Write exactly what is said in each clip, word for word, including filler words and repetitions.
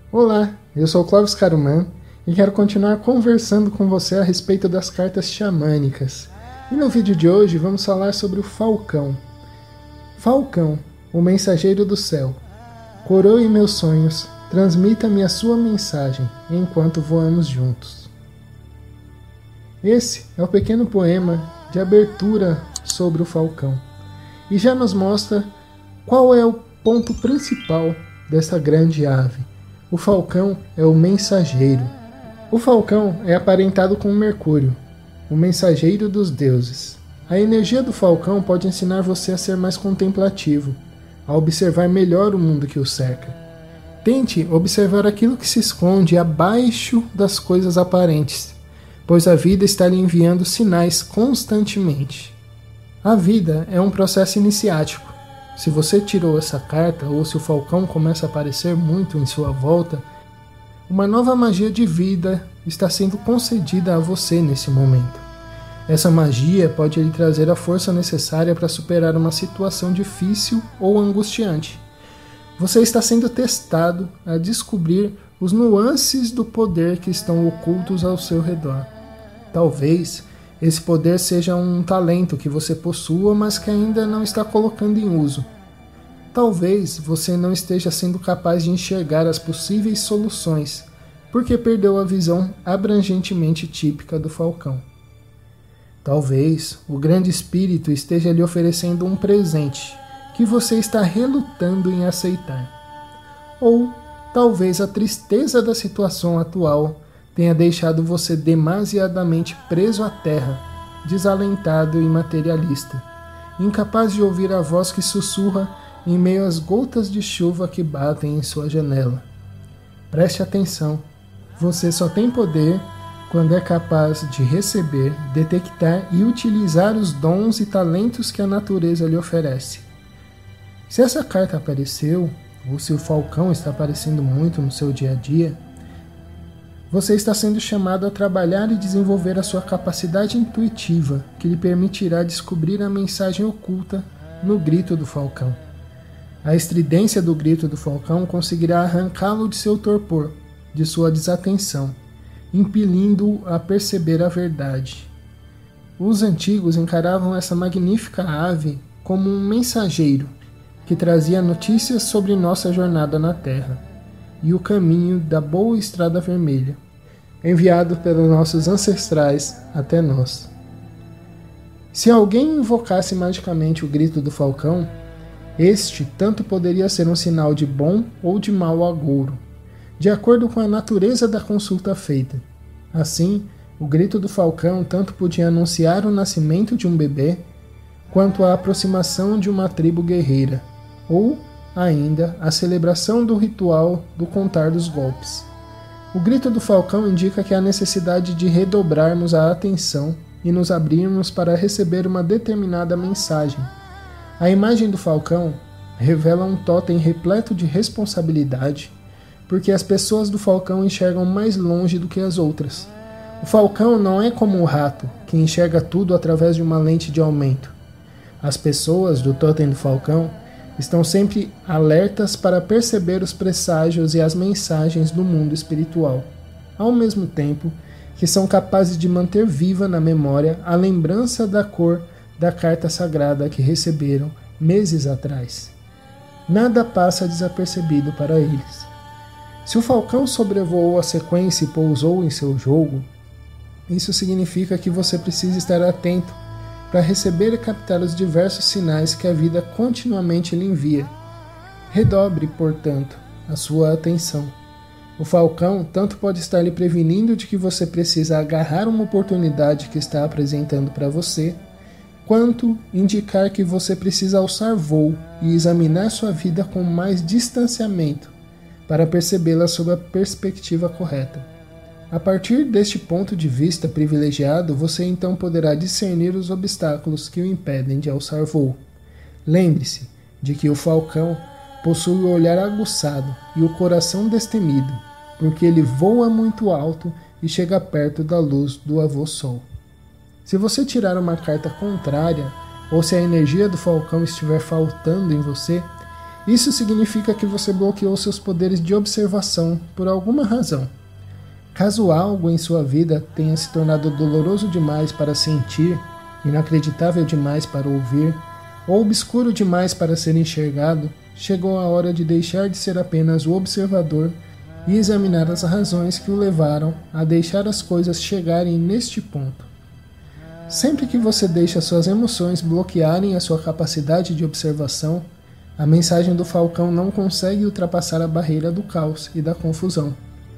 Olá, eu sou o Clóvis Caruman e quero continuar conversando com você a respeito das cartas xamânicas. E no vídeo de hoje vamos falar sobre o Falcão. Falcão, o mensageiro do céu, coroe meus sonhos, transmita-me a sua mensagem enquanto voamos juntos. Esse é o pequeno poema de abertura sobre o Falcão e já nos mostra qual é o ponto principal dessa grande ave. O Falcão é o mensageiro. O Falcão é aparentado com Mercúrio, o mensageiro dos deuses. A energia do Falcão pode ensinar você a ser mais contemplativo, a observar melhor o mundo que o cerca. Tente observar aquilo que se esconde abaixo das coisas aparentes, pois a vida está lhe enviando sinais constantemente. A vida é um processo iniciático. Se você tirou essa carta, ou se o Falcão começa a aparecer muito em sua volta, uma nova magia de vida está sendo concedida a você nesse momento. Essa magia pode lhe trazer a força necessária para superar uma situação difícil ou angustiante. Você está sendo testado a descobrir os nuances do poder que estão ocultos ao seu redor. Talvez esse poder seja um talento que você possua, mas que ainda não está colocando em uso. Talvez você não esteja sendo capaz de enxergar as possíveis soluções, porque perdeu a visão abrangentemente típica do Falcão. Talvez o grande espírito esteja lhe oferecendo um presente que você está relutando em aceitar. Ou talvez a tristeza da situação atual tenha deixado você demasiadamente preso à terra, desalentado e materialista, incapaz de ouvir a voz que sussurra em meio às gotas de chuva que batem em sua janela. Preste atenção, você só tem poder quando é capaz de receber, detectar e utilizar os dons e talentos que a natureza lhe oferece. Se essa carta apareceu, ou se o Falcão está aparecendo muito no seu dia a dia, você está sendo chamado a trabalhar e desenvolver a sua capacidade intuitiva, que lhe permitirá descobrir a mensagem oculta no grito do Falcão. A estridência do grito do Falcão conseguirá arrancá-lo de seu torpor, de sua desatenção, impelindo-o a perceber a verdade. Os antigos encaravam essa magnífica ave como um mensageiro que trazia notícias sobre nossa jornada na Terra e o caminho da boa estrada vermelha, enviado pelos nossos ancestrais até nós. Se alguém invocasse magicamente o grito do Falcão, este tanto poderia ser um sinal de bom ou de mau agouro, de acordo com a natureza da consulta feita. Assim, o grito do Falcão tanto podia anunciar o nascimento de um bebê, quanto a aproximação de uma tribo guerreira, ou ainda a celebração do ritual do contar dos golpes. O grito do Falcão indica que há necessidade de redobrarmos a atenção e nos abrirmos para receber uma determinada mensagem. A imagem do Falcão revela um totem repleto de responsabilidade, porque as pessoas do Falcão enxergam mais longe do que as outras. O Falcão não é como o rato, que enxerga tudo através de uma lente de aumento. As pessoas do totem do Falcão estão sempre alertas para perceber os presságios e as mensagens do mundo espiritual, ao mesmo tempo que são capazes de manter viva na memória a lembrança da cor da carta sagrada que receberam meses atrás. Nada passa desapercebido para eles. Se o Falcão sobrevoou a sequência e pousou em seu jogo, isso significa que você precisa estar atento para receber e captar os diversos sinais que a vida continuamente lhe envia. Redobre, portanto, a sua atenção. O Falcão tanto pode estar lhe prevenindo de que você precisa agarrar uma oportunidade que está apresentando para você, quanto indicar que você precisa alçar voo e examinar sua vida com mais distanciamento para percebê-la sob a perspectiva correta. A partir deste ponto de vista privilegiado, você então poderá discernir os obstáculos que o impedem de alçar voo. Lembre-se de que o Falcão possui o olhar aguçado e o coração destemido, porque ele voa muito alto e chega perto da luz do avô Sol. Se você tirar uma carta contrária, ou se a energia do Falcão estiver faltando em você, Isso significa que você bloqueou seus poderes de observação por alguma razão. Caso algo em sua vida tenha se tornado doloroso demais para sentir, inacreditável demais para ouvir, ou obscuro demais para ser enxergado, chegou a hora de deixar de ser apenas o observador e examinar as razões que o levaram a deixar as coisas chegarem neste ponto. Sempre que você deixa suas emoções bloquearem a sua capacidade de observação, a mensagem do falcão não consegue ultrapassar a barreira do caos e da confusão.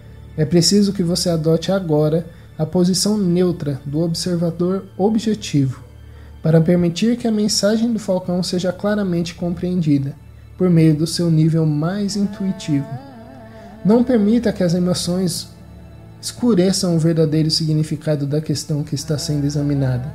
É preciso que você adote agora a posição neutra do observador objetivo, para permitir que a mensagem do falcão seja claramente compreendida, por meio do seu nível mais intuitivo. Não permita que as emoções escureçam o verdadeiro significado da questão que está sendo examinada.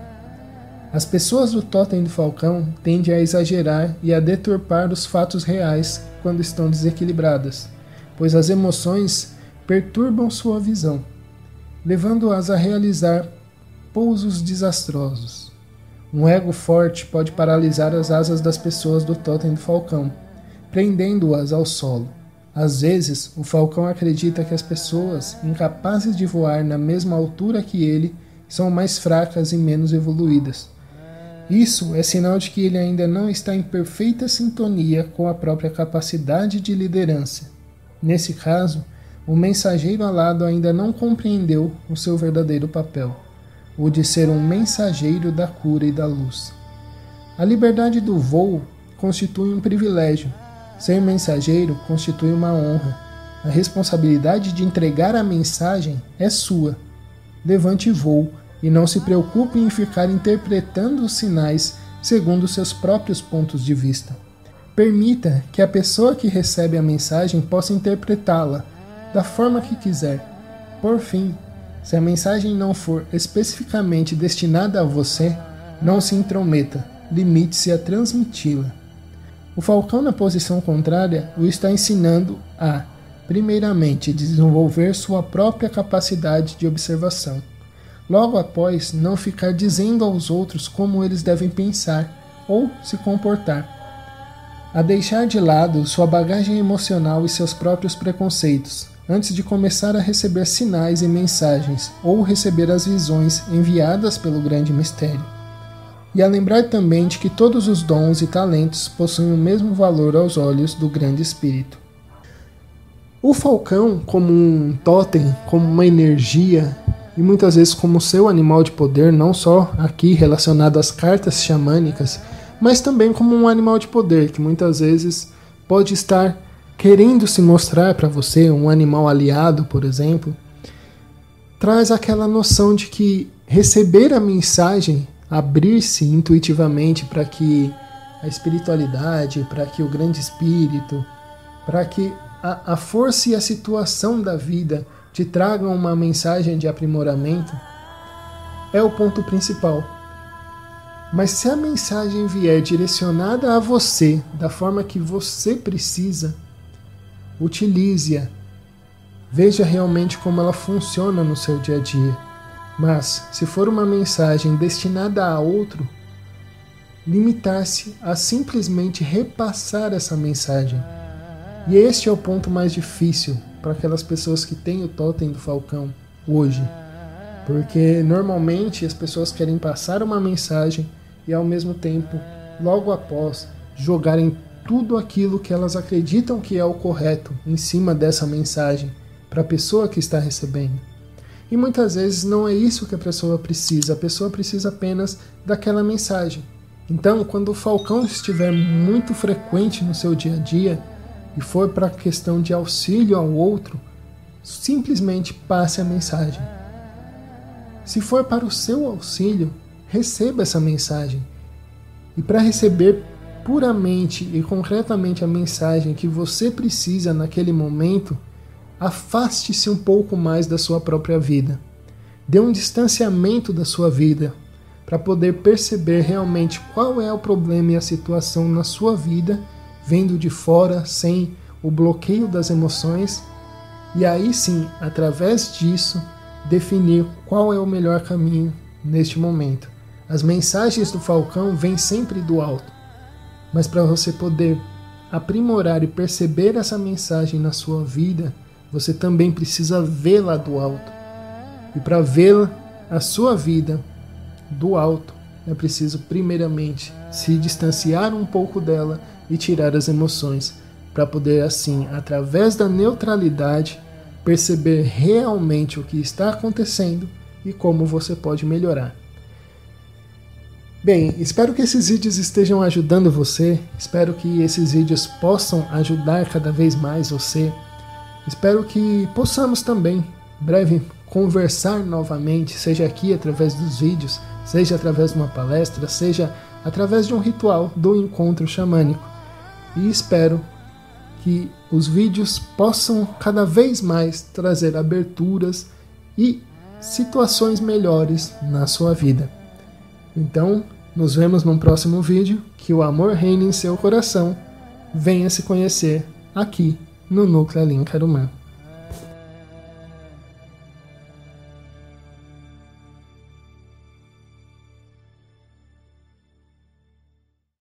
As pessoas do Totem do Falcão tendem a exagerar e a deturpar os fatos reais quando estão desequilibradas, pois as emoções perturbam sua visão, levando-as a realizar pousos desastrosos. Um ego forte pode paralisar as asas das pessoas do Totem do Falcão, prendendo-as ao solo. Às vezes, o falcão acredita que as pessoas, incapazes de voar na mesma altura que ele, são mais fracas e menos evoluídas. Isso é sinal de que ele ainda não está em perfeita sintonia com a própria capacidade de liderança. Nesse caso, o mensageiro alado ainda não compreendeu o seu verdadeiro papel, o de ser um mensageiro da cura e da luz. A liberdade do voo constitui um privilégio. Ser mensageiro constitui uma honra. A responsabilidade de entregar a mensagem é sua. Levante voo e não se preocupe em ficar interpretando os sinais segundo seus próprios pontos de vista. Permita que a pessoa que recebe a mensagem possa interpretá-la da forma que quiser. Por fim, se a mensagem não for especificamente destinada a você, não se intrometa, limite-se a transmiti-la. O falcão na posição contrária o está ensinando a, primeiramente, desenvolver sua própria capacidade de observação. Logo após, não ficar dizendo aos outros como eles devem pensar ou se comportar. A deixar de lado sua bagagem emocional e seus próprios preconceitos, antes de começar a receber sinais e mensagens ou receber as visões enviadas pelo grande mistério. E a lembrar também de que todos os dons e talentos possuem o mesmo valor aos olhos do grande espírito. O falcão, como um totem, como uma energia, e muitas vezes como seu animal de poder, não só aqui relacionado às cartas xamânicas, mas também como um animal de poder, que muitas vezes pode estar querendo se mostrar para você, um animal aliado, por exemplo, traz aquela noção de que receber a mensagem, abrir-se intuitivamente para que a espiritualidade, para que o grande espírito, para que a, a força e a situação da vida te tragam uma mensagem de aprimoramento, é o ponto principal. Mas se a mensagem vier direcionada a você, da forma que você precisa, utilize-a. Veja realmente como ela funciona no seu dia a dia. Mas, se for uma mensagem destinada a outro, limitar-se a simplesmente repassar essa mensagem. E este é o ponto mais difícil para aquelas pessoas que têm o Totem do Falcão hoje. Porque normalmente as pessoas querem passar uma mensagem e ao mesmo tempo, logo após, jogarem tudo aquilo que elas acreditam que é o correto em cima dessa mensagem para a pessoa que está recebendo. E muitas vezes não é isso que a pessoa precisa, a pessoa precisa apenas daquela mensagem. Então, quando o falcão estiver muito frequente no seu dia a dia e for para a questão de auxílio ao outro, simplesmente passe a mensagem. Se for para o seu auxílio, receba essa mensagem. E para receber puramente e concretamente a mensagem que você precisa naquele momento, afaste-se um pouco mais da sua própria vida. Dê um distanciamento da sua vida para poder perceber realmente qual é o problema e a situação na sua vida, vendo de fora, sem o bloqueio das emoções, e aí sim, através disso, definir qual é o melhor caminho neste momento. As mensagens do falcão vêm sempre do alto, mas para você poder aprimorar e perceber essa mensagem na sua vida, você também precisa vê-la do alto. E para vê-la, a sua vida do alto, é preciso primeiramente se distanciar um pouco dela e tirar as emoções, para poder assim, através da neutralidade, perceber realmente o que está acontecendo e como você pode melhorar. Bem, espero que esses vídeos estejam ajudando você, espero que esses vídeos possam ajudar cada vez mais você. Espero que possamos também, em breve, conversar novamente, seja aqui através dos vídeos, seja através de uma palestra, seja através de um ritual do encontro xamânico. E espero que os vídeos possam cada vez mais trazer aberturas e situações melhores na sua vida. Então, nos vemos num próximo vídeo. Que o amor reine em seu coração. Venha se conhecer aqui no Núcleo Alim Karumã.